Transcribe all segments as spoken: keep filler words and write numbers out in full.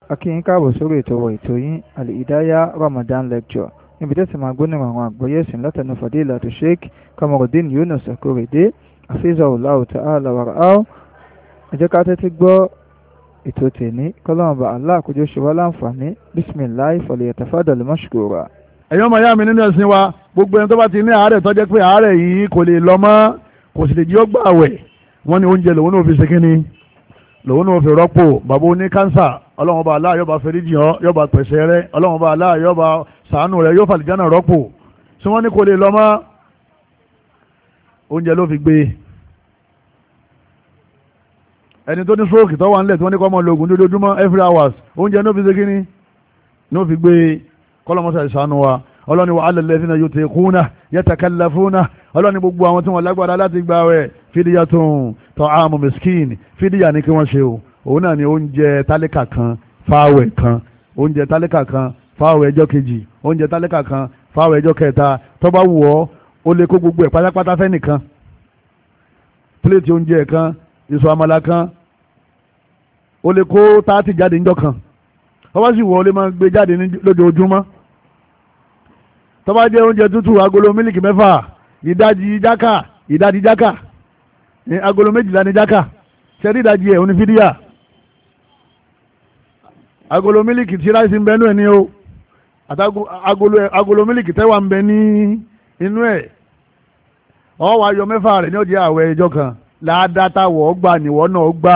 akíyín káàbọ̀ sórí ètò wa ètò yín Al-Hidayah Ramadan lecture níbi tẹ́sí máa gbóná àwọn àgbọ́yé ẹ̀sìn látẹnu Fadilatu Sheikh Kamarudeen Yunus Akorede hafizahullahu ta'ala wa ra'ahu. ẹ jẹ́ ká tẹ́tí gbọ́ ètò tèmi kọ́lọ́mọba Allah àkójọ ṣe wá láǹfààní bisimilahi falyatafaddal mashkura. ẹ̀yọ́ máa yá mi nínú ẹ̀sìn wa gbogbo ẹni tó bá ti ní àárẹ̀ tó jẹ́ pé àárẹ̀ yìí kò lè lọ mọ́ kò sì lè jí ó gbà wẹ̀ wọ́n ní oúnjẹ lòun náà fi ṣe kínní lòun náà fi rọ́pò bàbá oní kánsà ọlọ́run ọba Allah yọba fẹ́ríjì ọ́ yọba pẹ̀sẹ̀ rẹ ọlọ́run ọba Allah yọba sàánù rẹ yóò fàlìjánà rọ́pò tí wọ́n ní kò lè lọ mọ́ oúnjẹ ló fi gbé ẹni tó ní stroke tó wà nílẹ̀ tí wọ́n ní kọ́ mọ́ lóògùn lójoojúmọ́ every hours oúnjẹ ló fi ṣe kínní ló fi gbé kọ́lọ́mọ́sà ìsànù wa ọlọ́ni wa ala alladhina yutiquna yatakallafuna ọlọ́ni gbogbo àwọn tí wọ́n lágbára láti gbà wẹ̀ fídíyàtun ta'amu miskin fídíyà ní kí wọ́n ṣe o òun náà ni oúnjẹ tálíkà kan fáwẹ̀ kan oúnjẹ tálíkà kan fáwẹ̀ ẹjọ́ kejì oúnjẹ tálíkà kan fáwẹ̀ ẹjọ́ kẹta tó bá wù ọ́ ó lè kó gbogbo ẹ̀ pátápátá fẹ́ nìkan pílẹ̀tì oúnjẹ kan ìṣù àmàlà kan ó lè kó táàtì jáde níjọ́ kan tó bá sì wù ọ́ lè máa gbé jáde lójoojúmọ́ tó bá jẹ́ oúnjẹ tútù agolo mílìkì mẹ́fà ìdajì jákà ìdajì jákà agolo méjìlá ní jákà ṣẹ́rí ìdajì ẹ̀ òní fídíà agolo mílìkì tí ráìsì ń bẹ nínú ẹ̀ ní o àti agolo mílìkì tẹ́wà ń bẹ ní inú ẹ̀ ọ wá yọ mẹ́fà rẹ̀ ní ọjọ́ àwẹ̀ ẹjọ́ kan ládàtà wọ́ gbà níwọ́ náà gbà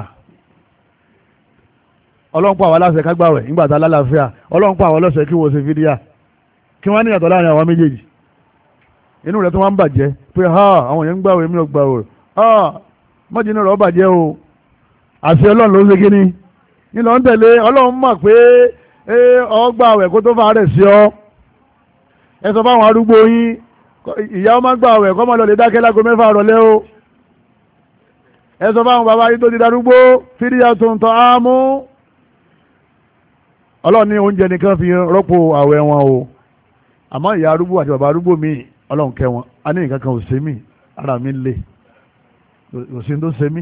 ọlọ́run pa àwọn aláṣẹ kágbàwẹ̀ nígbà tá lálàáfíà ọlọ́run pa àwọn ọlọ́sẹ̀ kí wọ́n ṣe fídíà kí wọ́n ní ìyàtọ̀ láàrin àwọn méjèèjì inú rẹ̀ tó wá ń bàjẹ́ pé ha àwọn èèyàn ń gbàwẹ̀ mi ò gbàwẹ̀ ha mọ́jì inú rẹ̀ ó bàjẹ́ o àṣẹ ọlọ́run ló ń ṣe kíní nílò ń tẹ̀lé ọlọ́run mọ̀ pé ọ gbàwẹ̀ kó tó fà rẹ̀ sí ọ ẹ sọ fáwọn arúgbó yín ìyá ọmọ gbàwẹ̀ kọ́ máa lọ lè dákẹ́ lágo mẹ́fà rọ̀lẹ́ o ẹ sọ fáwọn bàbá yín tó ti darúgbó fídíà tó ń tọ́ ámú ọlọ́run ní oúnjẹ nìkan fi rọ́pò àwẹ̀ wọn o àmọ́ ìyá arúgbó àti bàbá arúgbó mi ọlọ́run kẹ́ wọn a ní nǹkan kan ò ṣe mí ara mi le kò sí tó ṣe mí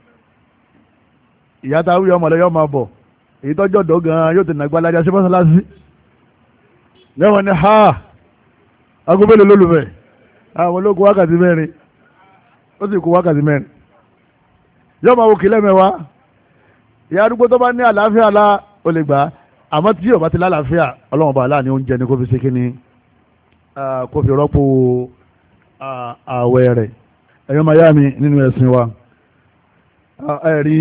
ìyá tá a wí ọmọ lẹ́yìn ọmọ bọ̀ èyí tọ́jọ́ dọ̀ gan-an yóò tẹ̀lé agbára ajá sí mọ́sálásí lẹ́wọ̀n ni ha aago mélòó lólùfẹ́ àwọn ológun wákàtí mẹ́rin ó sì kú wákàtí mẹ́rin yóò máa wò kí lẹ́mẹ̀wá ìyá arúgbó tó bá ní àlàáfíà la ó lè gbà á àmọ́ tí yóò bá ti lálàáfíà ọlọ́run bá aláàní oúnjẹ ni kó fi ṣe kí ni kó fi rọ́pò ààwẹ̀ rẹ̀ ẹ̀yọ́ máa yá mi nínú ẹ̀sìn wa ẹ̀rí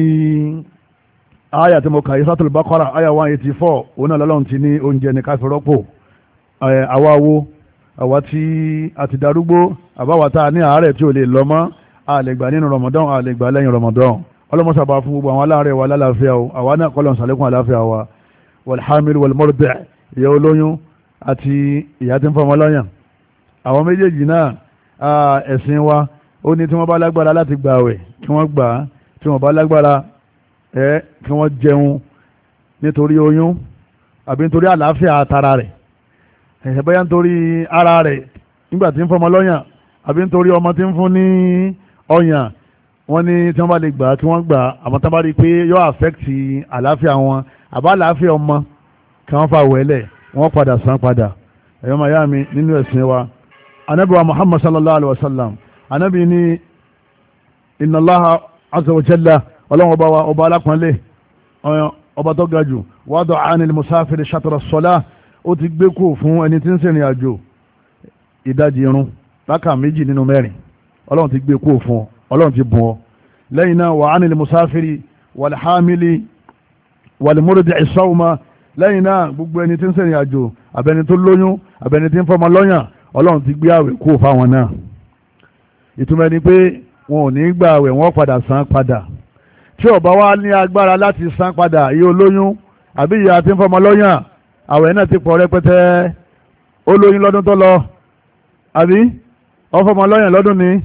àyà tí mo kà yí Suratul Baqara àyà one eighty four òun náà lọ́lọ́run ti ní oúnjẹ ni ká fi rọ́pò àwa wo àwa tí a ti darúgbó àbáwá tá a ní àárẹ̀ tí ò lè lọ mọ́ a lè gbà nínú Ramadan a lè gbà lẹ́yìn Ramadan ọlọ́mọsàbà fún gbogbo àwọn aláàárẹ̀ wa lálàáfíà o àwa náà kọ́lọ̀ sàlékún àláfíà wa wàlhámìl wàlmọ́rọ̀dẹ̀ ìyá olóyún àti ìyá tí ń fọmọ lọ́yàn àwọn méjèèjì náà ẹ̀sìn wa ó ní tí wọ́n bá lágbára láti gbà àwẹ̀ kí wọ́n gbà á tí wọ́n bá lágbára ẹ̀ kí wọ́n jẹun nítorí oyún àbí nítorí àlàáfíà àtara rẹ̀ ẹ̀sẹ̀ bóyá nítorí ara rẹ̀ nígbà tí ń fọmọ lọ́yàn àbí nítorí ọmọ tí ń fún ní ọyàn wọ́n ní tí wọ́n bá lè gbà á kí wọ́n gbà á àmọ́ tí wọ́n bá rí i pé yóò àfẹ́kìtì àlàáfíà wọn àbá àlàáfíà ọmọ kí wọ́n fà wẹ́lẹ̀ wọ́n padà san padà ẹ̀yọ́ máa yá mi nínú ẹ̀sìn wa anábì wa Muhammad sallallahu alaihi wa sallam anábì ní inna Allaha azza wa jalla ọlọ́run ọba wa ọba alápọ̀nlé ọba tó ga jù wàdọ̀ anil musafiri shatra as-salah ó ti gbé kú fún ẹni tí ń sìnrìn àjò ìdajì irun rákà méjì nínú mẹ́rin ọlọ́run ti gbé kú fún ọ ọlọ́run ti bùn ọ lẹ́yìn náà wà anil musafiri wal hamili wàlìmúrìdì ìṣọ́ọ̀mà lẹ́yìn náà gbogbo ẹni tí ń ṣèrìn àjò àbẹni tó lóyún àbẹni tí ń fọmọ lọ́yàn ọlọ́run ti gbé àwẹ̀ kó fáwọn náà ìtumọ̀ ni pé wọn ò ní gbà àwẹ̀ wọn padà san padà tí ó bá wá ní agbára láti san padà iye olóyún àbí ìyá tí ń fọmọ lọ́yàn àwẹ̀ náà ti pọ̀ rẹpẹtẹ ó lóyún lọ́dún tó lọ àbí ó fọmọ lọ́yàn lọ́dún ní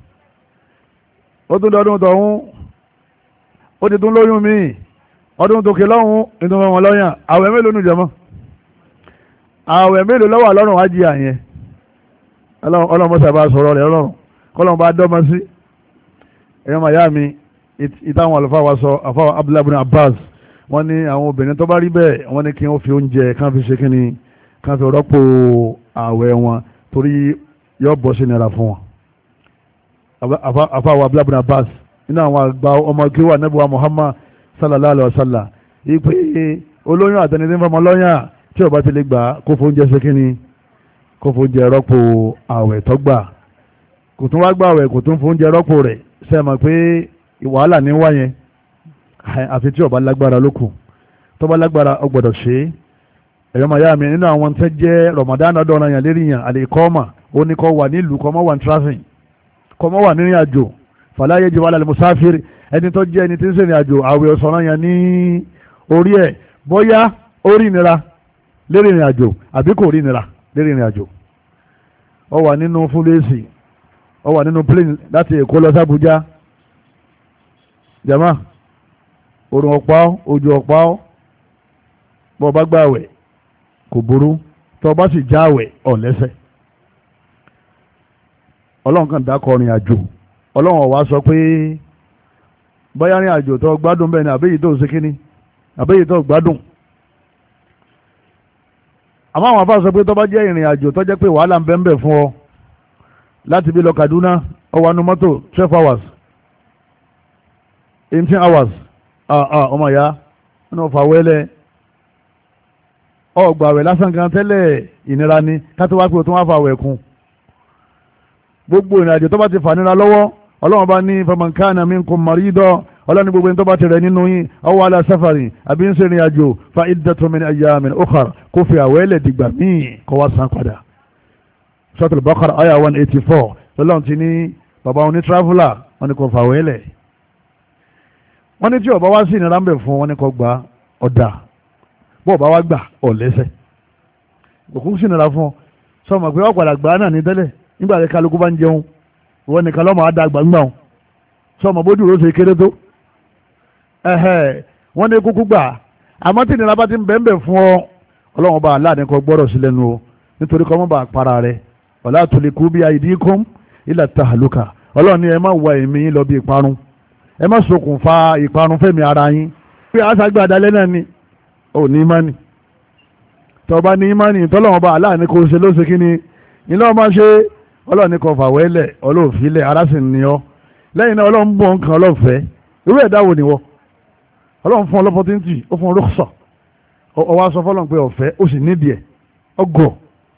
ó tún lọ́dún tọ̀hún ó ti tún lóyún míì ọdún tó ké lọ́hún inú wọn lọ́yàn àwẹ̀ mélòó nù jẹmọ́ àwẹ̀ mélòó lọ́wọ́ lọ́rùn wájú àyẹn ọlọ́mọsàbà sọ̀rọ̀ rẹ̀ ọlọ́run kọ́lọ́mọ bá dọ́mọ sí ẹ̀yọ́ màyá mi ìtàwọn àlùfáà wa sọ àfáà Abdullahi ibn Abbas wọ́n ní àwọn obìnrin tó bá rí bẹ́ẹ̀ wọ́n ní kí wọ́n fi oúnjẹ kán fi ṣe kí ni kán fi rọ́pò ààwẹ̀ wọn torí yóò bọ́ sí nira fún wọn. àfàwọ̀ abúlábùnà bas nínú àwọn àgbà ọmọ kíwà nẹ́bùwà Muhammad sallallahu alayhi wa sallam ipe olóyún àtẹnidí fọmọ lọ́yàn tí ó bá ti lè gbà kó fún oúnjẹ ṣe kí ni kó fún oúnjẹ rọ́pò ààwẹ̀ tó gbà kò tún wá gbà ààwẹ̀ kò tún fún oúnjẹ rọ́pò rẹ̀ ṣe mọ̀ pé wàhálà ní wáyẹn àfi tí ó bá lágbára lókù tó bá lágbára ó gbọ́dọ̀ ṣe é ẹ̀yọ́ màá yá mi nínú àwọn tẹ́ jẹ́ Ramadan ọdọ́ọ̀ràn yàn lérí yàn àlè ìkọ́mà ó ní kọ́ wà nílùú kọ́ mọ́ wà ní tráfìn kọ́ mọ́ wà nírìn àjò fàlàyé jẹ́ wàhálà musafir ẹni tó jẹ́ ẹni tí ń ṣèrìn àjò àwẹ̀ ọ̀sán yàn ní orí ẹ̀ bóyá ó rí ìnira lérí ìrìn àjò àbí kò rí ìnira lérí ìrìn àjò ó wà nínú fúlẹ́sì ó wà nínú plane láti Èkó lọ sí Àbújá jama òrùn ọ̀pá ojú ọ̀pá bọ́ bá gbààwẹ̀ kò burú tó bá sì jáwẹ̀ ọ̀lẹ́sẹ̀ ọlọ́run kan dákọ̀ rìn àjò ọlọ́run ọ̀wá sọ pé bóyá rìn àjò tó gbádùn bẹ́ẹ̀ ni àbẹ́yìí tó ṣe kíní àbẹ́yìí tó gbádùn àmọ́ àwọn afá sọ pé tó bá jẹ́ ìrìn àjò tó jẹ́ pé wàhálà ń bẹ ń bẹ fún ọ láti bí lọ Kaduna ó wà nínú mọ́tò twelve hours eighteen hours ọmọ ìyá wọn ò fà wẹ́lẹ̀ ọgbà rẹ̀ lásán kan tẹ́lẹ̀ ìnira ni káti wá pé o tún wá fà wẹ̀ kún gbogbo ìrìnàjò tó bá ti fà nira lọ́wọ́ ọlọ́run bá ní faman kana minkum maridan ọlọ́run gbogbo ẹni tó bá ti rẹ̀ nínú yín aw ala safari àbí ń ṣe ìrìnàjò fa iddatun min ayyamin ukhar kó fi àwẹ́lẹ̀ dìgbà míì kó wá san padà. Suratul Baqara aya one eighty four lọ́lọ́run ti ní bàbá wọn ní traveller wọn ni kò fà wẹ́lẹ̀ wọ́n ní tí ọba wá sí ìnira ń bẹ̀ fún wọn ní kò gba ọ̀dà bó ọba wá gbà ọ̀lẹ́sẹ̀ òkú sí ìnira fún ọ sọmọ pé ọ̀padà gbà náà ní tẹ́lẹ̀ nígbà tí kálukú bá ń jẹun ìwọ nìkan lọ́mọ á da gbàngbà wọn sọmọ bójú ló ṣe kéré tó ẹ̀hẹ́ wọ́n ní kúkú gbà àmọ́ tí ìnira bá ti ń bẹ̀ ń bẹ̀ fún ọ ọlọ́run bá aláàánú kọ gbọ́dọ̀ sí lẹ́nu o nítorí kọ́ mọ́ bá para rẹ wala tulqu bi aydikum ila tahluka ọlọ́run ní ẹ má wá ẹ̀mí yín lọ bí ìparun ẹ má ṣokùnfà ìparun fẹ́mi ara yín pé àṣàgbé àdálẹ́ náà ni ò ní ìmánì tọba ní ìmánì tọ́lọ́wọ́n bá aláàánú kò ṣe ló ṣe kí ni ilé ọmọ ṣe ọlọ́run ní kò fàwẹ́lẹ̀ ọlọ́ọ̀filẹ̀ arásìn ni ọ lẹ́yìn náà ọlọ́run bọ̀ nǹkan ọlọ́fẹ́ irú ẹ̀dá wo ni wọ́ ọlọ́run fún ọlọ́pọ̀tìntì ó fún rúkṣọ̀ ọwọ́ aṣọ fọlọ́n pé ọ̀fẹ́ ó sì nídìí ẹ̀ ọgọ̀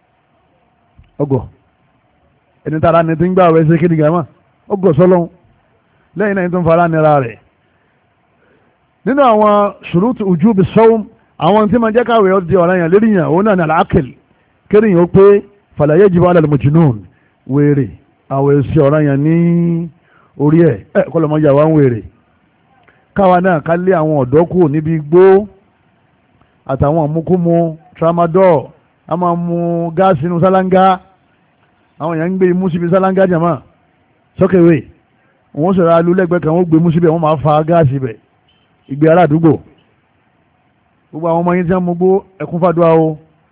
ọgọ̀ ẹni tára ni ti ń gbà wẹ́ ṣe kí ni gàmà ọgọ̀ sọlọ́run lẹ́yìn náà tó ń fara nira rẹ̀ nínú àwọn ṣùrùtù ujúbi sọ́wọ́m àwọn tí ma jẹ́ káwé ọ́ di ọ̀rọ̀ yẹn lérí yẹn òun náà ní àlàákìl kéré yẹn ó pé fala yajibu ala al-majnun wèrè àwọn èsì ọ̀rọ̀ yẹn ní orí ẹ̀ ẹ̀ kọ́ lọ́mọ yà wá ń wèrè káwa náà ká lé àwọn ọ̀dọ́ kù níbi igbó àtàwọn àmúkúmu tramadol a máa mu gáàsì inú sálángá àwọn èèyàn ń gbé imú síbi sálángá jàmá sọ́kèwé wọ́n sọ̀rọ̀ alúlẹ́gbẹ̀ẹ́ kan wọ́n gbé mú síbẹ̀ wọ́n máa fa gáàsì bẹ̀ ìgbé ará àdúgbò gbogbo àwọn ọmọ yín tí wọ́n mú gbó ẹkún fàdúrà o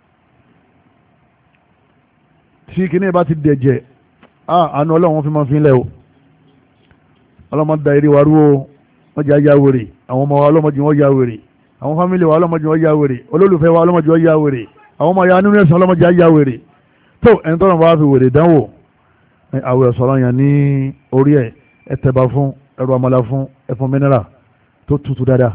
tí kìíní bá ti dẹ̀jẹ̀ àánú ọlọ́run fi máa fi lẹ̀ o ọlọ́mọ da eré wa rú o wọ́n jẹ́ ayá wèrè àwọn ọmọ wa ọlọ́mọdé wọn yá wèrè àwọn fámìlì wa ọlọ́mọdé wọn yá wèrè olólùfẹ́ wa ọlọ́mọdé wọn yá wèrè àwọn ọmọ ya nínú ẹ̀sìn ọlọ́mọdé ayá wèrè tó ẹni tọ́nà bá fi wèrè dánwò àwẹ̀ ọ̀sọ̀rọ̀ yẹn ní orí ẹ̀ ẹtẹ̀bà fún ẹrù àmàlà fún ẹfun mineral tó tutù dáadáa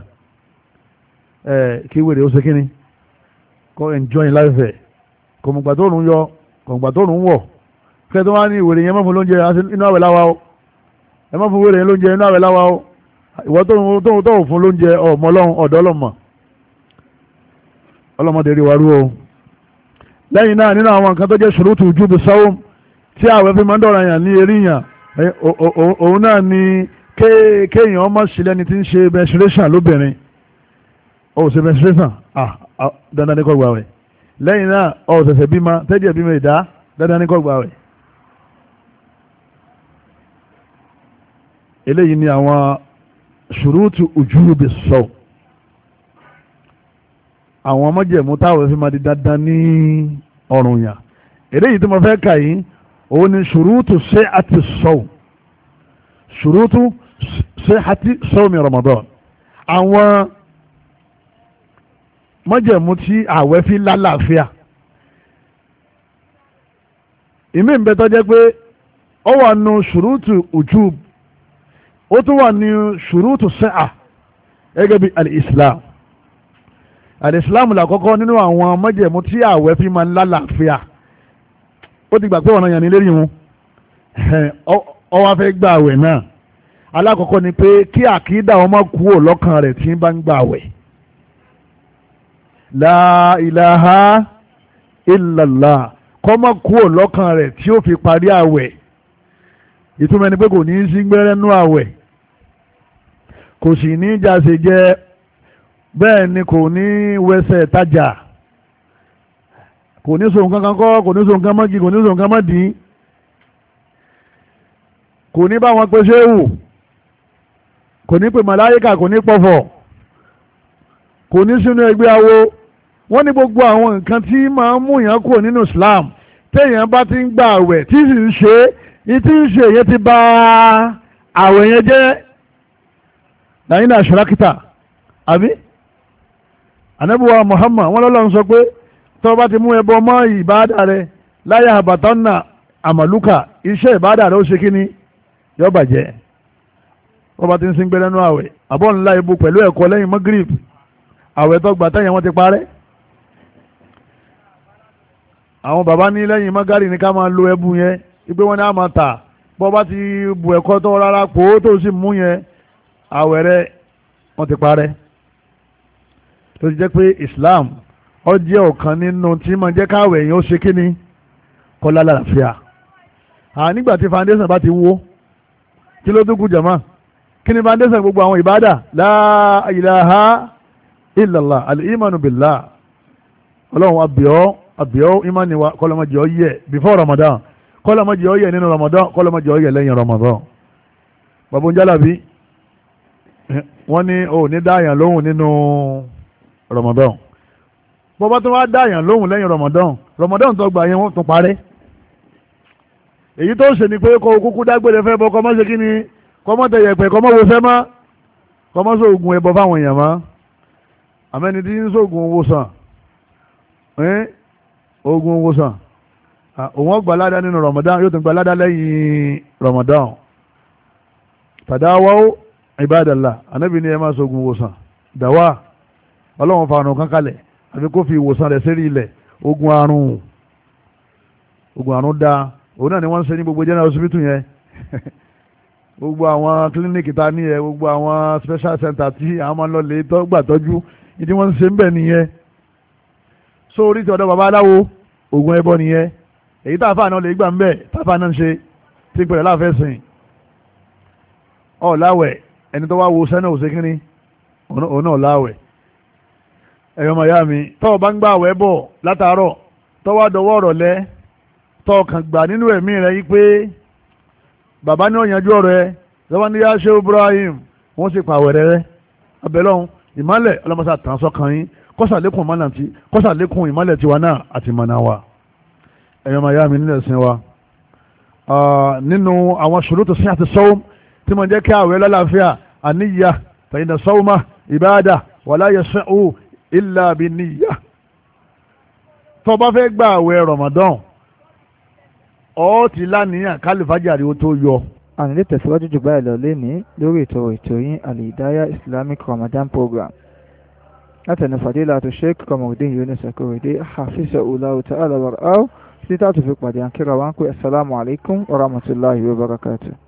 ẹ kí wèrè ó ṣe kíni kó enjoy life ẹ kò mọ̀gbà tó rùn yọ kò mọ̀gbà tó rùn wọ̀ kẹ́ tó wá ní wèrè yẹn má fún lóúnjẹ inú àwẹ̀ láwa o ẹ má fún wèrè yẹn lóúnjẹ inú àwẹ̀ láwa o ìwọ tó tó tó fún lóúnjẹ ọmọ ọlọ́run ọ̀dọ́ ọlọ́mọ ọlọ́mọdé rí wa rú o lẹ́yìn náà nínú àwọn nǹkan tó jẹ́ ṣùrùtù ujúbi sawm tí àwẹ̀ fi máa ń dọ̀rọ̀ yàn ní eré yàn òun náà ni kéèyàn ọmọ sílẹ̀ ni ti ń ṣe menstruation lóbìnrin ó ṣe menstruation ah dandan ní kó gbà wẹ̀ lẹ́yìn náà ó ṣẹ̀ṣẹ̀ bímọ tẹ́jẹ̀ bímọ ìdá dandan ní kó gbà wẹ̀ eléyìí ni àwọn ṣùrùtù ujúbi sawm àwọn ọmọjẹ̀mú táwọn fi máa di dandan ní ọrùn yàn eléyìí tí mo fẹ́ kà yín òun ni ṣùrùtù ṣe àti sọ́ọ̀ ṣùrùtù ṣe àti sọ́ọ̀mì Ramadan àwọn májẹ̀mú tí àwẹ̀ fi lálàáfíà. ìmí ń bẹ tó jẹ́ pé ó wà nù ṣùrùtù ujub ó tún wà ní ṣùrùtù sẹ́à gẹ́gẹ́ bí al-islam. al-islam làkọ́kọ́ nínú àwọn májẹ̀mú tí àwẹ̀ fi máa ń lálàáfíà. ó ti gbà pé ọ̀nà yàn ní lérí wọn ó wá fẹ́ gba àwẹ̀ náà. alákọ̀ọ́kọ́ ni pé kí àkídà ọmọ kúrò lọ́kàn rẹ̀ tí ń bá ń gba àwẹ̀. la ilaha illallah kọ́ mọ́ kúrò lọ́kàn rẹ̀ tí ó fi parí àwẹ̀. ìtumọ̀ ni pé kò ní í sí gbẹ́rẹ́ nú àwẹ̀, kò sì ní í jáse jẹ́, bẹ́ẹ̀ ni kò ní wẹsẹ̀ tajà, kò ní so nǹkan kan kọ́, kò ní so nǹkan mọ́gi, kò ní so nǹkan mọ́dì, kò ní bá wọn pe ṣéwù, kò ní pe màláyíkà, kò ní pọ̀fọ̀, kò ní sínú ẹgbẹ́ awo. wọ́n ní gbogbo àwọn nǹkan tí máa ń mú yàn kúrò nínú Islam téèyàn bá ti ń gba àwẹ̀ tí sì ń ṣe é tí ń ṣe yẹn ti bà àwẹ̀ yẹn jẹ́. lẹ́yìn náà ṣọ́rákítà àbí anábíwá Muhammad wọ́n lọ́lọ́run sọ pé tó bá ti mú ẹbọ mọ́ ìbáàdà rẹ láyà àbàtánà àmàlúkà iṣẹ́ ìbáàdà rẹ ó ṣe kíni yó bàjẹ́. wọ́n bá ti ń sin gbé lẹ́nu àwẹ̀ àbọ̀ ńlá ibu pẹ̀lú ẹ̀kọ́ lẹ́yìn magrib àwẹ̀ tó gbà tẹ́yìn wọ́n ti parẹ́. àwọn bàbá ní lẹ́yìn magari ní ká máa lo ẹbu yẹn wípé wọ́n ní á máa tà bọ́ bá ti bu ẹ̀kọ́ tó rárá pò ó tó sì mú yẹn àwẹ̀ rẹ wọ́n ti parẹ́. tó ti jẹ́ pé Islam ó jẹ́ ọ̀kan nínú tí máa jẹ́ káwẹ̀ yẹn ó ṣe kíni kó lálàáfíà. à nígbà tí foundation bá ti wó kí ló dúkù jàmá kí ni foundation gbogbo àwọn ìbádà la ilaha illallah al-imanu billah ọlọ́run abiyọ́ abiyọ́ imani wa kọ́lọ́mọdé ọ yẹ before Ramadan kọ́lọ́mọdé ọ yẹ nínú Ramadan kọ́lọ́mọdé ọ yẹ lẹ́yìn Ramadan. bàbá Jalabi wọ́n ní o ní dáyàn lóhùn nínú Ramadan bọ́bá tó wá dáyàn lóhùn lẹ́yìn Ramadan Ramadan tó gbà yẹn wọ́n tún parẹ́. èyí tó ń ṣe ni pé kó kúkú dágbére fẹ́ bọ́ kọ́mọ́ ṣe kí ni kọ́mọ́ tẹ yẹ̀pẹ̀ kọ́mọ́ wo fẹ́ mọ́ kọ́mọ́ sóògùn ẹbọ fáwọn èèyàn mọ́ àmẹ́ni tí ń sóògùn owó sàn oògùn owó sàn òun ọgbà ládá nínú Ramadan yóò tún gba ládá lẹ́yìn Ramadan. tadawaw ibadallah anábì ní ẹ máa sóògùn owó sàn dàwà ọlọ́run fàánù kankalẹ̀ àfi kó fi ìwòsàn rẹ̀ sérí ilẹ̀. ogun àrùn ogun àrùn dáa òun náà ni wọ́n ń ṣe ní gbogbo general hospital yẹn gbogbo àwọn kílíníkì ta ní ẹ gbogbo àwọn special center tí àwọn máa ń lọ lè tọ́ gbà tọ́jú ní tí wọ́n ń ṣe ń bẹ̀ nìyẹn. so orí ti ọ̀dọ̀ bàbá aláwo oògùn ẹbọ nìyẹn èyí táfà náà lè gbà ń bẹ̀ táfà náà ń ṣe tí pẹ̀lẹ́ láàfẹ́ sìn ọ̀ láwẹ̀ ẹni tó wá wo sẹ́nà òṣèkínní òun náà láwẹ̀. ẹ̀yọ́ màyá mi tọ́wọ́ bá ń gbà àwẹ̀ bọ̀ látàárọ̀ tọ́wọ́ dọwọ́ ọ̀rọ̀ lẹ́ tọ́ọ̀kàn gbà nínú ẹ̀mí rẹ̀ yí pé bàbá ní ọ̀yànjú ọ̀rọ̀ ẹ lọ́wọ́ ní yá ṣe Ibrahim wọ́n sì pa àwẹ̀rẹ̀ rẹ̀ abẹ́lọ́hún ìmọ̀lẹ̀ ọlọ́mọṣà tàn sọ́kàn yín kọ́sàlékún ìmọ̀lẹ̀ tí kọ́sàlékún ìmọ̀lẹ̀ tiwa náà àti mọ̀nà wa. ẹ̀yọ́ màyá mi nílẹ̀ sin wa nínú àwọn ṣurutu sihhati sawm tí mo jẹ́ kí àwẹ̀ lálàáfíà àníyà fa inna sawma ìbáàdà wala yasi'u illa binniyyah. tó bá fẹ́ gba àwẹ̀ Ramadan ọ ti láníyàn kálífàjárì ó tó yọ. àní lè tẹ̀síwájú jù báyìí lọ lénìí lórí ètò ètò yín Al-Hidayah Islamic Ramadan Program látẹnu Fadilatu Sheikh Kamaldeen Yunus Akorede hafizahullahu ta'ala wa ra'ahu títí tá a tún fi pàdé àkírà wa ń pè assalamu alaikum wa rahmatullahi wa barakatuh.